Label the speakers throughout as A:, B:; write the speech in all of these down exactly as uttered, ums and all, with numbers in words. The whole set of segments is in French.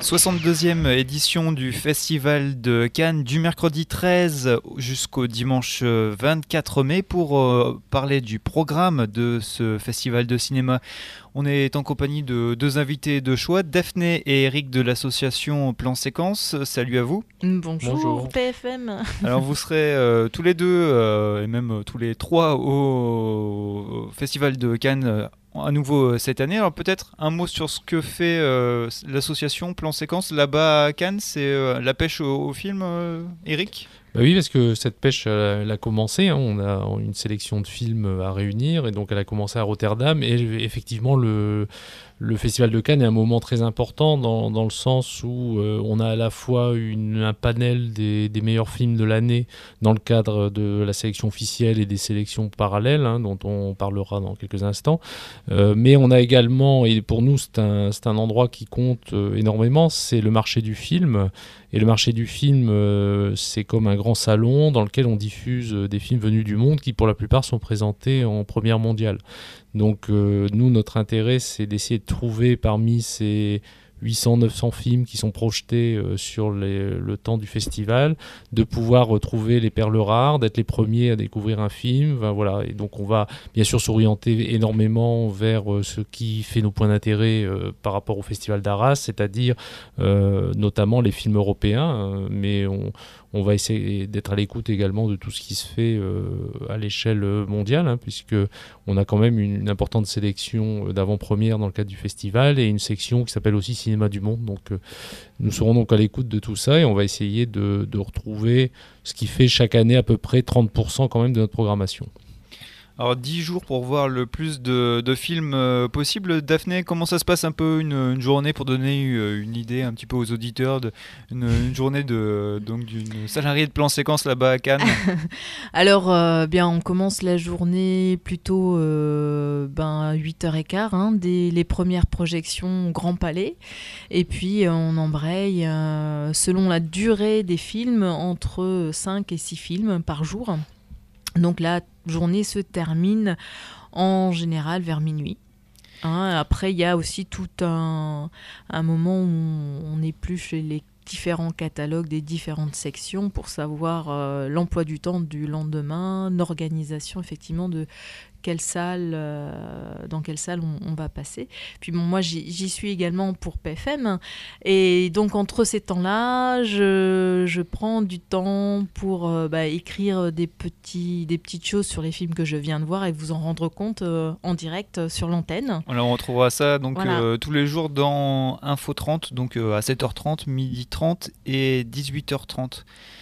A: soixante-deuxième édition du Festival de Cannes du mercredi treize jusqu'au dimanche vingt-quatre mai. Pour euh, parler du programme de ce festival de cinéma, on est en compagnie de deux invités de choix, Daphné et Eric de l'association Plan Séquence. Salut à vous.
B: Bonjour,
C: Bonjour.
B: P F M.
A: Alors vous serez euh, tous les deux euh, et même euh, tous les trois au, au Festival de Cannes euh, à nouveau cette année. Alors peut-être un mot sur ce que fait euh, l'association Plan Séquence là-bas à Cannes. C'est euh, la pêche au, au film, euh, Eric ?
C: Bah oui, parce que cette pêche, elle, elle a commencé. Hein, on a une sélection de films à réunir, et donc elle a commencé à Rotterdam. Et effectivement, le, le Festival de Cannes est un moment très important dans, dans le sens où euh, on a à la fois une, un panel des, des meilleurs films de l'année dans le cadre de la sélection officielle et des sélections parallèles, hein, dont on parlera dans quelques instants. Euh, mais on a également, et pour nous c'est un, c'est un endroit qui compte euh, énormément, c'est le marché du film. Et le marché du film, euh, c'est comme un grand salon dans lequel on diffuse euh, des films venus du monde qui, pour la plupart, sont présentés en première mondiale. Donc, euh, nous, notre intérêt, c'est d'essayer de trouver parmi ces huit cents neuf cents films qui sont projetés euh, sur les, le temps du festival, de pouvoir retrouver les perles rares, d'être les premiers à découvrir un film. Ben, voilà. Et donc, on va bien sûr s'orienter énormément vers euh, ce qui fait nos points d'intérêt euh, par rapport au Festival d'Arras, c'est-à-dire euh, notamment les films européens, hein, mais on, on va essayer d'être à l'écoute également de tout ce qui se fait euh, à l'échelle mondiale, hein, puisqu'on a quand même une, une importante sélection d'avant-première dans le cadre du festival et une section qui s'appelle aussi Cinéma du Monde. Donc, euh, nous serons donc à l'écoute de tout ça et on va essayer de, de retrouver ce qui fait chaque année à peu près trente pour cent quand même de notre programmation.
A: Alors dix jours pour voir le plus de, de films euh, possible. Daphné, comment ça se passe un peu une, une journée pour donner euh, une idée un petit peu aux auditeurs de, une, une journée de, donc, d'une salariée de Plan Séquence là-bas à Cannes?
B: Alors, euh, bien, on commence la journée plutôt euh, ben, à huit heures quinze, hein, dès les premières projections au Grand Palais. Et puis, on embraye euh, selon la durée des films entre cinq et six films par jour. Donc la journée se termine en général vers minuit. Hein, après, il y a aussi tout un, un moment où on épluche les différents catalogues des différentes sections pour savoir euh, l'emploi du temps du lendemain, l'organisation effectivement de quelle salle, euh, dans quelle salle on, on va passer. Puis bon, moi, j'y, j'y suis également pour P F M. Et donc, entre ces temps-là, je, je prends du temps pour euh, bah, écrire des, petits, des petites choses sur les films que je viens de voir et vous en rendre compte euh, en direct sur l'antenne.
A: Alors, on retrouvera ça donc,
B: Voilà.
A: euh, tous les jours dans Info trente, donc euh, à sept heures trente, midi trente et dix-huit heures trente.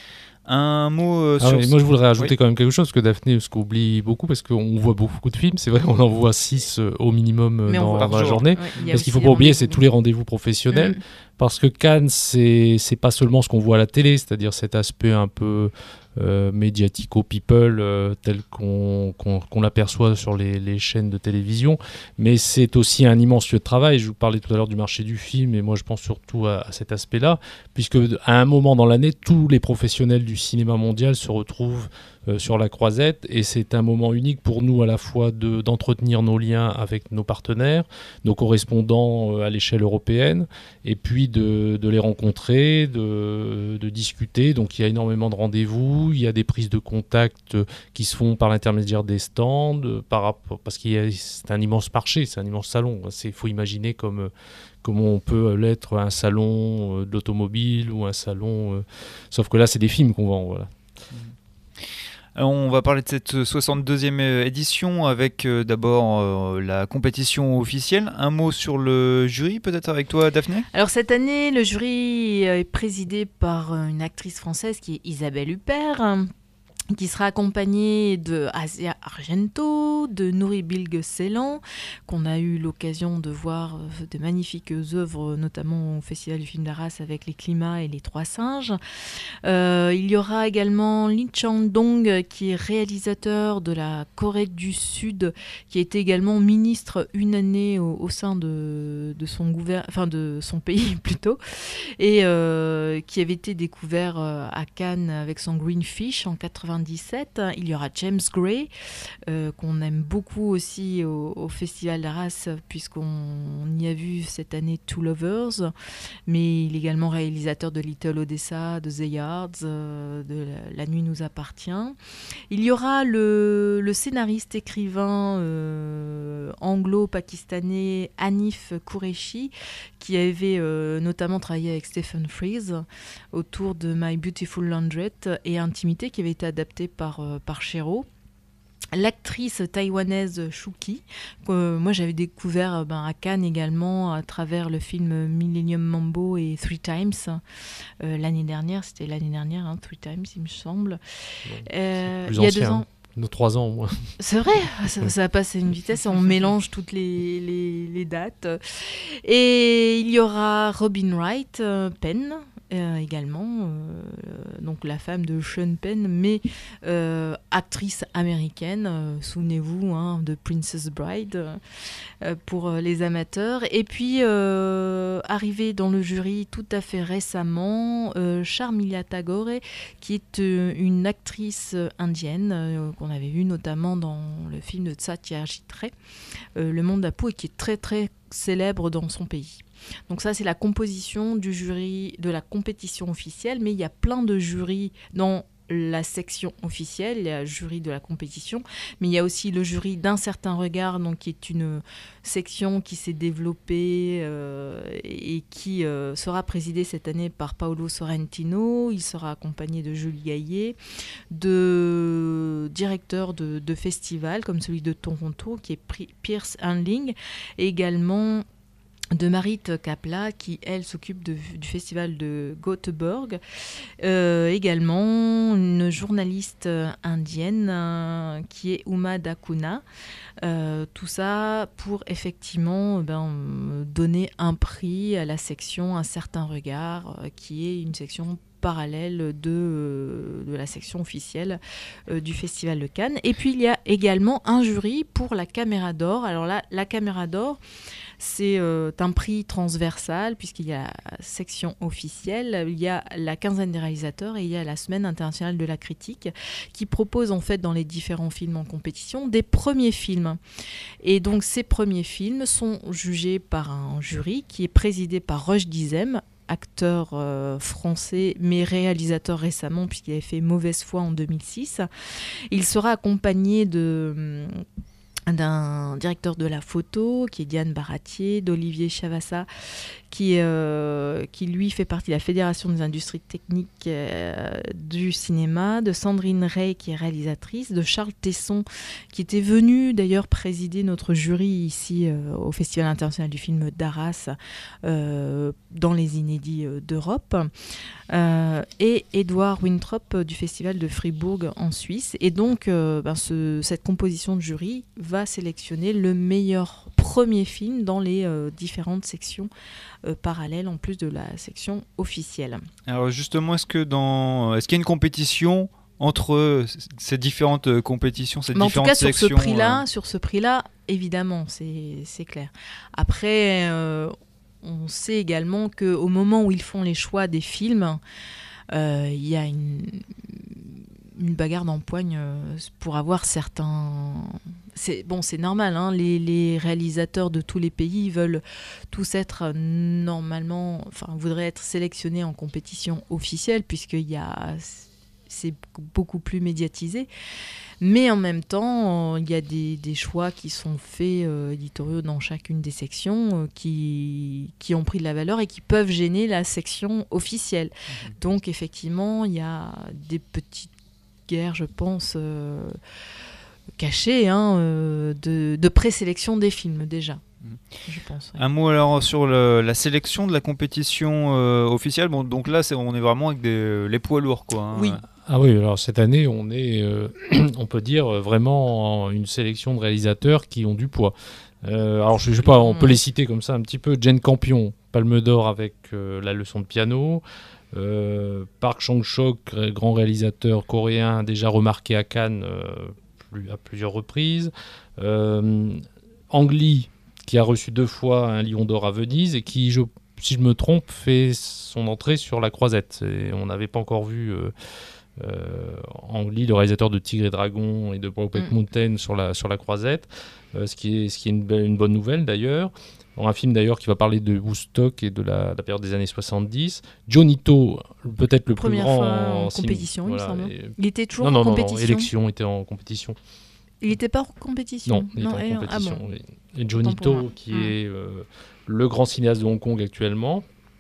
A: Un mot euh,
C: ah
A: sur...
C: oui, moi je voudrais ajouter
A: oui.
C: quand même quelque chose, parce que Daphné, ce qu'on oublie beaucoup, parce qu'on voit beaucoup de films, c'est vrai, on en voit six euh, au minimum euh, dans, dans la journée.
B: Ouais,
C: mais ce qu'il ne faut pas oublier, c'est tous les rendez-vous professionnels, mmh. parce que Cannes, c'est, c'est pas seulement ce qu'on voit à la télé, c'est-à-dire cet aspect un peu euh, médiatico-people euh, tel qu'on, qu'on, qu'on l'aperçoit sur les, les chaînes de télévision, mais c'est aussi un immense lieu de travail. Je vous parlais tout à l'heure du marché du film, et moi je pense surtout à, à cet aspect-là, puisque à un moment dans l'année, tous les professionnels du cinéma mondial se retrouvent euh, sur la croisette, et c'est un moment unique pour nous à la fois de, d'entretenir nos liens avec nos partenaires, nos correspondants euh, à l'échelle européenne, et puis de, de les rencontrer, de, de discuter. Donc il y a énormément de rendez-vous, il y a des prises de contact qui se font par l'intermédiaire des stands, par rapport, parce que c'est un immense marché, c'est un immense salon. Il faut imaginer comme... comment on peut l'être un salon euh, d'automobile ou un salon... Euh... Sauf que là, c'est des films qu'on vend, voilà.
A: Alors, on va parler de cette soixante-deuxième édition avec euh, d'abord euh, la compétition officielle. Un mot sur le jury, peut-être avec toi, Daphné ?
B: Alors cette année, le jury est présidé par une actrice française qui est Isabelle Huppert, qui sera accompagnée de Asia Argento, de Nouri Bilge Ceylan, qu'on a eu l'occasion de voir de magnifiques œuvres, notamment au Festival du film d'Arras avec Les Climats et Les Trois Singes. Euh, il y aura également Lee Chang-dong, qui est réalisateur de la Corée du Sud, qui a été également ministre une année au, au sein de, de, son gouver- enfin de son pays plutôt, et euh, qui avait été découvert à Cannes avec son Green Fish en quatre-vingt-dix-sept. Il y aura James Gray, euh, qu'on aime aime beaucoup aussi au, au Festival d'Arras, puisqu'on on y a vu cette année Two Lovers, mais il est également réalisateur de Little Odessa, de The Yards, euh, de La, La nuit nous appartient. Il y aura le, le scénariste écrivain euh, anglo-pakistanais Hanif Qureshi, qui avait euh, notamment travaillé avec Stephen Frears autour de My Beautiful Laundrette et Intimité, qui avait été adapté par, euh, par Chéreau. L'actrice taïwanaise Shuki, que euh, moi j'avais découvert euh, ben, à Cannes également à travers le film Millennium Mambo et Three Times euh, l'année dernière, c'était l'année dernière, hein, Three Times il me semble.
C: Bon,
B: euh,
C: plus
B: il y a
C: ancien,
B: deux ans.
C: Nos trois ans au moins.
B: C'est vrai, ça, ça passe à une vitesse, on mélange toutes les, les, les dates. Et il y aura Robin Wright euh, Penn euh, également, euh, donc la femme de Sean Penn, mais euh, actrice américaine, euh, souvenez-vous hein, de Princess Bride euh, pour euh, les amateurs. Et puis euh, arrivé dans le jury tout à fait récemment, euh, Sharmila Tagore, qui est euh, une actrice indienne euh, qu'on avait vue notamment dans le film de Satyajit Ray, euh, Le Monde d'Apu, et qui est très très célèbre dans son pays. Donc ça, c'est la composition du jury de la compétition officielle, mais il y a plein de jurys dans la section officielle, il y a le jury de la compétition, mais il y a aussi le jury d'un certain regard, donc qui est une section qui s'est développée euh, et qui euh, sera présidée cette année par Paolo Sorrentino. Il sera accompagné de Julie Gaillet, de directeurs de, de festivals comme celui de Toronto, qui est Pierce Handling, et également de Marit Kapla, qui, elle, s'occupe de, du festival de Göteborg. Euh, également, une journaliste indienne euh, qui est Uma Dakuna. Euh, tout ça pour, effectivement, ben, donner un prix à la section Un certain regard, euh, qui est une section parallèle de, euh, de la section officielle euh, du Festival de Cannes. Et puis, il y a également un jury pour la Caméra d'Or. Alors là, la Caméra d'Or, c'est euh, un prix transversal, puisqu'il y a la section officielle, il y a la quinzaine des réalisateurs et il y a la Semaine internationale de la critique, qui propose en fait dans les différents films en compétition des premiers films. Et donc ces premiers films sont jugés par un jury qui est présidé par Roch Dizem, acteur euh, français mais réalisateur récemment, puisqu'il avait fait Mauvaise foi en deux mille six. Il sera accompagné de... d'un directeur de la photo qui est Diane Baratier, d'Olivier Chavassa qui, euh, qui lui fait partie de la Fédération des industries techniques euh, du cinéma, de Sandrine Rey qui est réalisatrice, de Charles Tesson qui était venu d'ailleurs présider notre jury ici euh, au Festival international du film d'Arras euh, dans les inédits euh, d'Europe, euh, et Édouard Wintrop du Festival de Fribourg en Suisse. Et donc euh, ben ce, cette composition de jury va sélectionner le meilleur premier film dans les euh, différentes sections euh, parallèles en plus de la section officielle.
A: Alors justement, est-ce que dans, est-ce qu'il y a une compétition entre ces différentes compétitions, ces
B: Mais
A: différentes
B: en tout cas,
A: sections,
B: sur ce prix-là,
A: euh...
B: sur ce prix-là, évidemment, c'est, c'est clair. Après, euh, on sait également qu'au moment où ils font les choix des films, euh, il y a une, une bagarre d'empoigne pour avoir certains... C'est, bon, c'est normal, hein, les, les réalisateurs de tous les pays veulent tous être normalement, enfin, voudraient être sélectionnés en compétition officielle, puisqu'il y a, c'est beaucoup plus médiatisé. Mais en même temps, il y a des, des choix qui sont faits euh, éditoriaux dans chacune des sections euh, qui, qui ont pris de la valeur et qui peuvent gêner la section officielle. Mmh. Donc, effectivement, il y a des petites guerres, je pense... Euh, caché hein, euh, de, de présélection des films déjà, je pense. Ouais.
A: Un mot alors sur le, la sélection de la compétition euh, officielle. Bon, donc là, c'est, on est vraiment avec des, les poids lourds, quoi. Hein.
B: Oui.
C: Ah oui, alors cette année, on est, euh, on peut dire vraiment une sélection de réalisateurs qui ont du poids. Euh, alors je, je sais pas, on peut les citer comme ça un petit peu. Jane Campion, Palme d'Or avec euh, La leçon de piano. Euh, Park Chan-wook, grand réalisateur coréen déjà remarqué à Cannes. Euh, à plusieurs reprises. Euh, Ang Lee, qui a reçu deux fois un Lion d'Or à Venise et qui, je, si je me trompe, fait son entrée sur La Croisette. Et on n'avait pas encore vu euh, Euh, en lit le réalisateur de Tigre et Dragon et de Brokeback mmh. Mountain sur la, sur la croisette, euh, ce qui est, ce qui est une, une bonne nouvelle d'ailleurs. Un film d'ailleurs qui va parler de Woodstock et de la, la période des années soixante-dix. Johnito, peut-être le
B: Première
C: plus grand
B: fois en,
C: en
B: compétition,
C: voilà,
B: il me semble.
C: Et...
B: Il était toujours
C: non,
B: en
C: non,
B: compétition.
C: Non, non, élection était en compétition.
B: Il n'était pas en compétition.
C: Non, il
B: non,
C: était en
B: et,
C: compétition.
B: Ah bon.
C: Et, et Johnito, qui mmh. est euh, le grand cinéaste de Hong Kong actuellement.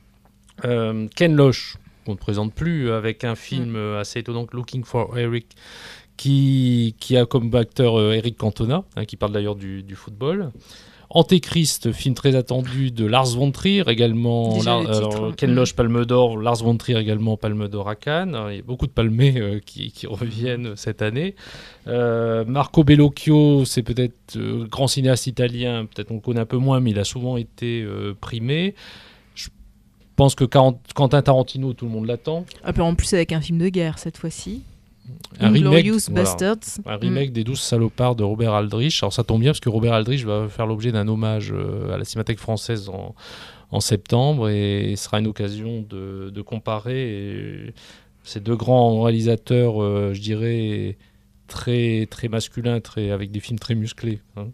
C: Euh, Ken Loach, qu'on ne présente plus, avec un film mmh. assez étonnant, Looking for Eric, qui, qui a comme acteur euh, Eric Cantona, hein, qui parle d'ailleurs du, du football. Antéchrist, film très attendu de Lars von Trier, également Lar- alors, Ken Loach, Palme d'Or, Lars von Trier également Palme d'Or à Cannes. Il y a beaucoup de palmés euh, qui, qui reviennent cette année. Euh, Marco Bellocchio, c'est peut-être euh, grand cinéaste italien, peut-être on le connaît un peu moins, mais il a souvent été euh, primé. Je pense que Quentin Tarantino, tout le monde l'attend.
B: Ah, en plus avec un film de guerre cette fois-ci.
C: Un remake,
B: voilà,
C: un remake mm. des douze salopards de Robert Aldrich. Alors ça tombe bien parce que Robert Aldrich va faire l'objet d'un hommage euh, à la Cinémathèque française en, en septembre et ce sera une occasion de, de comparer ces deux grands réalisateurs, euh, je dirais, très, très masculins, très, avec des films très musclés. Hein.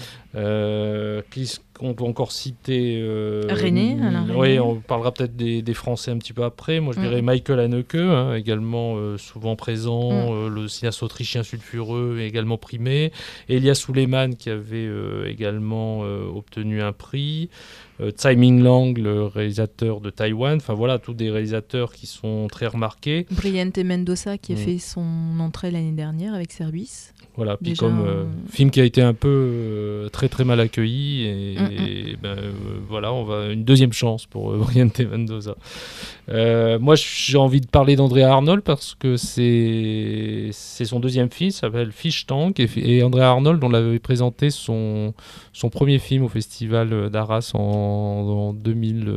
C: Euh, on peut encore citer euh,
B: René,
C: oui, on parlera peut-être des, des Français un petit peu après. Moi je dirais mm. Michael Haneke, hein, également euh, souvent présent, mm. euh, le cinéaste autrichien sulfureux également primé, Elias Suleiman qui avait euh, également euh, obtenu un prix, euh, Tsai Ming-Lang, le réalisateur de Taïwan, enfin voilà, tous des réalisateurs qui sont très remarqués.
B: Brillante Mendoza qui mm. a fait son entrée l'année dernière avec Service.
C: Voilà, puis comme euh, film qui a été un peu euh, très très mal accueilli et, mm-hmm. et ben euh, voilà, on va une deuxième chance pour euh, Brillante Mendoza. Euh, moi, j'ai envie de parler d'Andrea Arnold parce que c'est c'est son deuxième film, ça s'appelle Fish Tank et, et Andrea Arnold, on l'avait présenté son son premier film au festival d'Arras en, en deux mille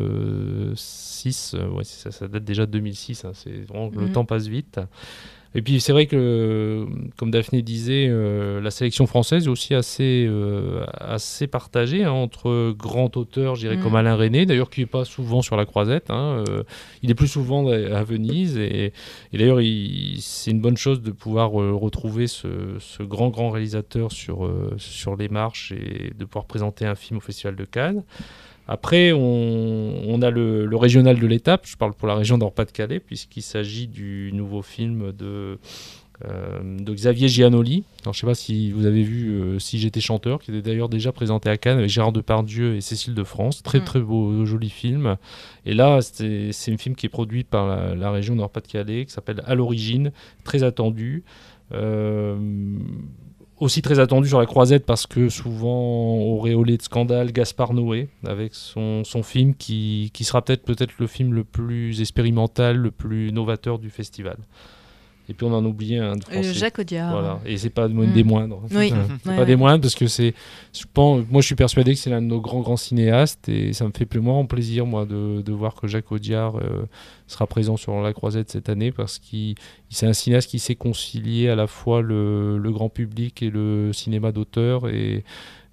C: six. Ouais, ça, ça date déjà de deux mille six. Hein, c'est vraiment, mm-hmm. le temps passe vite. Et puis c'est vrai que, comme Daphné disait, euh, la sélection française est aussi assez, euh, assez partagée hein, entre grands auteurs, je dirais, mmh. comme Alain Resnais, d'ailleurs qui n'est pas souvent sur la croisette. Hein, euh, il est plus souvent à Venise. Et, et d'ailleurs, il, c'est une bonne chose de pouvoir euh, retrouver ce, ce grand, grand réalisateur sur, euh, sur les marches et de pouvoir présenter un film au Festival de Cannes. Après, on, on a le, le régional de l'étape, je parle pour la région d'Or-Pas-de-Calais, puisqu'il s'agit du nouveau film de, euh, de Xavier Giannoli. Alors, je ne sais pas si vous avez vu euh, Si j'étais chanteur, qui était d'ailleurs déjà présenté à Cannes avec Gérard Depardieu et Cécile de France. Très, mmh. très beau, joli film. Et là, c'est, c'est un film qui est produit par la, la région d'Or-Pas-de-Calais, qui s'appelle À l'origine, très attendu. Euh, Aussi très attendu sur la croisette parce que souvent auréolé de scandale, Gaspard Noé avec son, son film qui, qui sera peut-être, peut-être le film le plus expérimental, le plus novateur du festival. Et puis on en oublie un de français.
B: Euh, Jacques Audiard.
C: Voilà. Et c'est pas mmh. des moindres.
B: Oui.
C: c'est
B: ouais,
C: pas
B: ouais.
C: des moindres parce que c'est. Je pense, moi je suis persuadé que c'est l'un de nos grands grands cinéastes et ça me fait vraiment plaisir moi de, de voir que Jacques Audiard euh, sera présent sur la croisette cette année parce qu'il c'est un cinéaste qui sait concilier à la fois le, le grand public et le cinéma d'auteur et,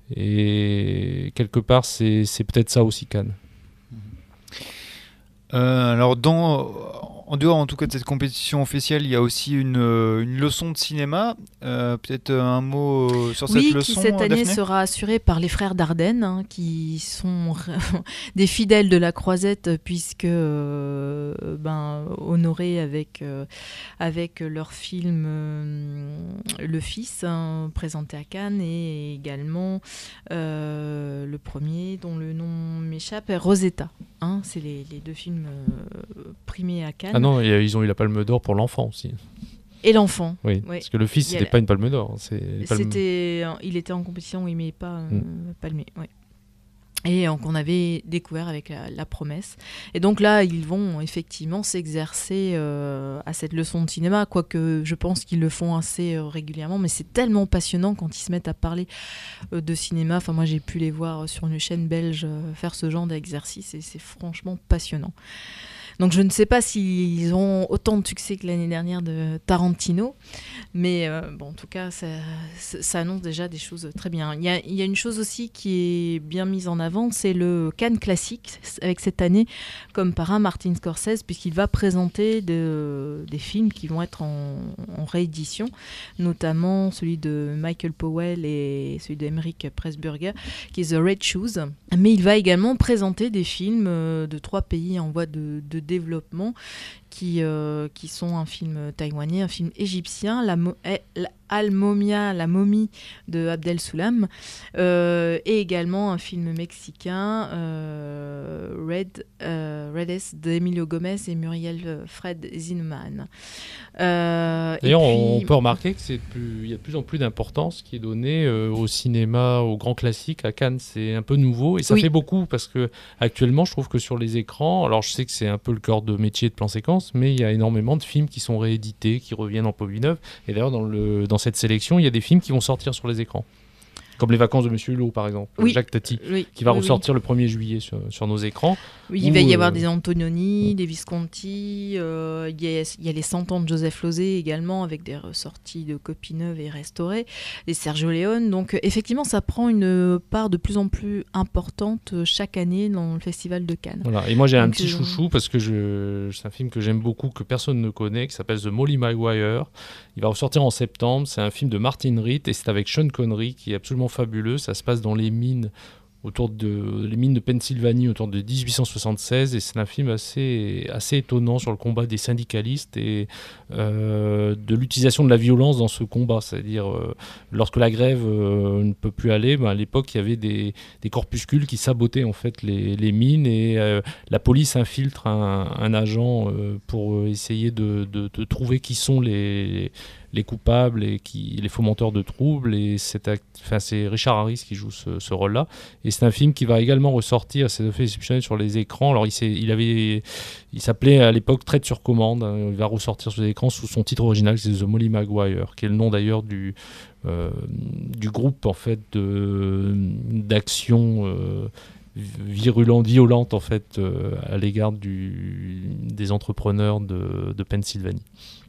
C: et quelque part c'est, c'est peut-être ça aussi Cannes.
A: Euh, alors dans En dehors, en tout cas, de cette compétition officielle, il y a aussi une, une leçon de cinéma. Euh, peut-être un mot sur cette
B: oui,
A: leçon,
B: qui cette année
A: Daphné
B: sera assurée par les frères Dardenne, hein, qui sont des fidèles de la Croisette, puisque euh, ben, honorés avec, euh, avec leur film euh, Le Fils, hein, présenté à Cannes, et également euh, le premier, dont le nom m'échappe, Rosetta. Hein, c'est les, les deux films euh, primés à Cannes.
C: Ah non, ils ont eu la Palme d'Or pour l'enfant aussi.
B: Et l'enfant.
C: Oui, oui. Parce que Le Fils, c'était a... pas une Palme d'Or. C'est palme...
B: C'était... Il était en compétition, oui, mais pas euh, mm. palmé. Oui. Et euh, qu'on avait découvert avec la, la Promesse. Et donc là, ils vont effectivement s'exercer euh, à cette leçon de cinéma, quoique je pense qu'ils le font assez euh, régulièrement, mais c'est tellement passionnant quand ils se mettent à parler euh, de cinéma. Enfin, moi, j'ai pu les voir sur une chaîne belge euh, faire ce genre d'exercice, et c'est franchement passionnant. Donc je ne sais pas s'ils auront autant de succès que l'année dernière de Tarantino, mais euh, bon, en tout cas, ça, ça annonce déjà des choses très bien. Il y a, il y a une chose aussi qui est bien mise en avant, c'est le Cannes Classique, avec cette année, comme parrain Martin Scorsese, puisqu'il va présenter de, des films qui vont être en, en réédition, notamment celui de Michael Powell et celui d'Emeric Pressburger, qui est The Red Shoes. Mais il va également présenter des films de trois pays en voie de, de développement, qui, euh, qui sont un film taïwanais, un film égyptien, la, Mo- la Al-Momia, la momie de Abdel Soulam, euh, et également un film mexicain, euh, Red, euh, Redes d'Emilio Gomez et Muriel Fred Zinman. Euh,
C: D'ailleurs,
B: puis...
C: on peut remarquer que c'est plus, il y a de plus en plus d'importance qui est donnée euh, au cinéma, aux grands classiques. À Cannes, c'est un peu nouveau et ça
B: Oui.
C: fait beaucoup parce que actuellement, je trouve que sur les écrans, alors je sais que c'est un peu le cœur de métier de plan séquence, mais il y a énormément de films qui sont réédités, qui reviennent en Pop neuve. Et d'ailleurs, dans le dans cette sélection, il y a des films qui vont sortir sur les écrans. Comme Les Vacances de Monsieur Hulot, par exemple,
B: Oui.
C: Jacques Tati,
B: Oui.
C: qui va
B: oui,
C: ressortir oui. le premier juillet sur, sur nos écrans.
B: Oui, il
C: où,
B: va y
C: euh...
B: avoir des Antonioni, des Visconti, euh, il, y a, il y a les cent ans de Joseph Losey également, avec des ressorties de copies neuves et restaurées, les Sergio Leone. Donc effectivement, ça prend une part de plus en plus importante chaque année dans le Festival de Cannes.
C: Voilà. Et moi j'ai
B: Donc,
C: un petit euh... chouchou, parce que je... c'est un film que j'aime beaucoup, que personne ne connaît, qui s'appelle The Molly Maguire. Il va ressortir en septembre, c'est un film de Martin Ritt, et c'est avec Sean Connery, qui est absolument fabuleux. Ça se passe dans les mines, autour de les mines de Pennsylvanie, autour de dix-huit cent soixante-seize, et c'est un film assez, assez étonnant sur le combat des syndicalistes et euh, de l'utilisation de la violence dans ce combat. C'est-à-dire, euh, lorsque la grève euh, ne peut plus aller, ben à l'époque, il y avait des, des corpuscules qui sabotaient en fait les, les mines, et euh, la police infiltre un, un agent euh, pour essayer de, de, de trouver qui sont les... les coupables et qui, les fomenteurs de troubles, et c'est, enfin, c'est Richard Harris qui joue ce, ce rôle-là, et c'est un film qui va également ressortir, c'est fait exceptionnel sur les écrans. Alors il, il, avait, il s'appelait à l'époque Traite sur commande, hein. Il va ressortir sur les écrans sous son titre original, c'est The Molly Maguire, qui est le nom d'ailleurs du, euh, du groupe en fait de, d'action euh, virulente, violente en fait euh, à l'égard du, des entrepreneurs de, de Pennsylvanie.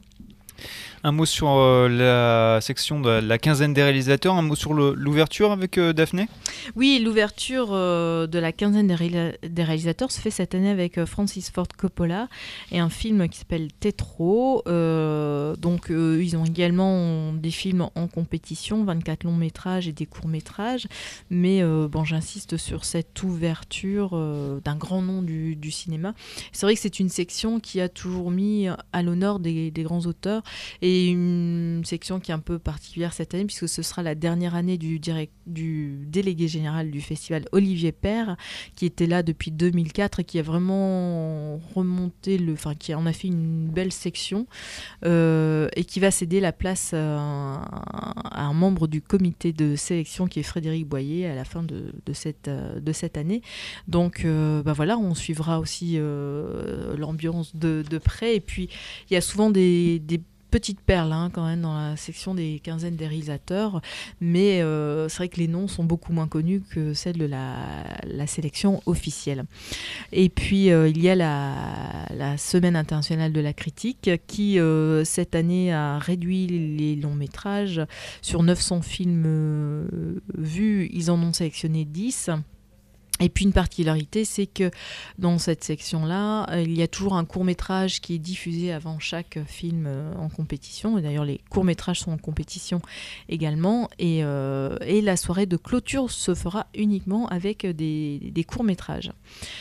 A: Un mot sur euh, la section de la quinzaine des réalisateurs, un mot sur le, l'ouverture avec euh, Daphné ?
B: Oui, l'ouverture euh, de la quinzaine des, ré- des réalisateurs se fait cette année avec euh, Francis Ford Coppola et un film qui s'appelle Tetro. Euh, donc euh, ils ont également des films en compétition, vingt-quatre longs métrages et des courts métrages. Mais euh, bon, j'insiste sur cette ouverture euh, d'un grand nom du, du cinéma. C'est vrai que c'est une section qui a toujours mis à l'honneur des, des grands auteurs, et une section qui est un peu particulière cette année, puisque ce sera la dernière année du, direct, du délégué général du festival, Olivier Père, qui était là depuis deux mille quatre et qui a vraiment remonté, le, enfin qui en a fait une belle section, euh, et qui va céder la place à un, à un membre du comité de sélection qui est Frédéric Boyer à la fin de, de, cette, de cette année. Donc euh, bah voilà, on suivra aussi euh, l'ambiance de, de près, et puis il y a souvent des, des petite perle hein, quand même dans la section des quinzaines des réalisateurs, mais euh, c'est vrai que les noms sont beaucoup moins connus que celles de la, la sélection officielle. Et puis euh, il y a la, la Semaine internationale de la critique qui euh, cette année a réduit les longs métrages. Sur neuf cents films euh, vus, ils en ont sélectionné dix. Et puis une particularité, c'est que dans cette section-là, euh, il y a toujours un court-métrage qui est diffusé avant chaque film euh, en compétition. Et d'ailleurs, les courts-métrages sont en compétition également. Et, euh, et la soirée de clôture se fera uniquement avec des, des courts-métrages.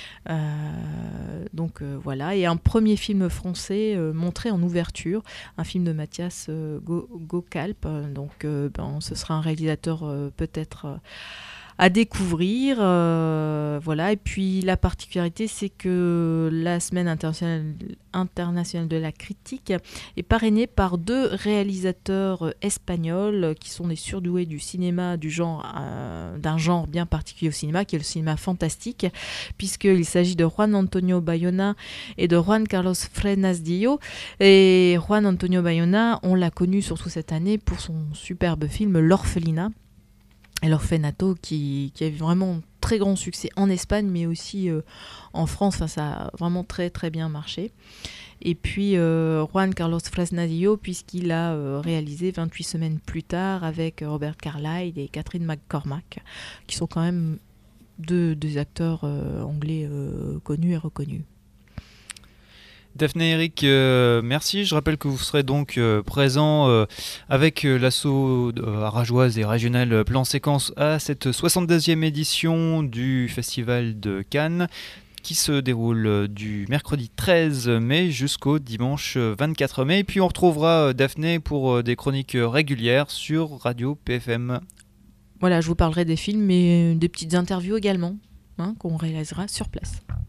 B: Euh, donc euh, voilà, et un premier film français euh, montré en ouverture, un film de Mathias euh, Gokalp. Donc euh, ben, ce sera un réalisateur euh, peut-être... Euh, à découvrir, euh, voilà. Et puis la particularité, c'est que la Semaine internationale, internationale de la critique est parrainée par deux réalisateurs espagnols qui sont des surdoués du cinéma, du genre, euh, d'un genre bien particulier au cinéma, qui est le cinéma fantastique, puisqu'il s'agit de Juan Antonio Bayona et de Juan Carlos Fresnadillo. Et Juan Antonio Bayona, on l'a connu surtout cette année pour son superbe film L'Orphelinat. Et l'Orfanato qui, qui est vraiment très grand succès en Espagne, mais aussi euh, en France. Enfin, ça a vraiment très très bien marché. Et puis euh, Juan Carlos Fresnadillo, puisqu'il a euh, réalisé vingt-huit semaines plus tard avec Robert Carlyle et Catherine McCormack, qui sont quand même deux, deux acteurs euh, anglais euh, connus et reconnus.
A: Daphné et Eric, euh, merci. Je rappelle que vous serez donc euh, présents euh, avec euh, l'asso euh, arageoise et régionale Plan Séquence à cette soixante-deuxième édition du Festival de Cannes, qui se déroule du mercredi treize mai jusqu'au dimanche vingt-quatre mai. Et puis on retrouvera Daphné pour des chroniques régulières sur Radio P F M.
B: Voilà, je vous parlerai des films, mais des petites interviews également, hein, qu'on réalisera sur place.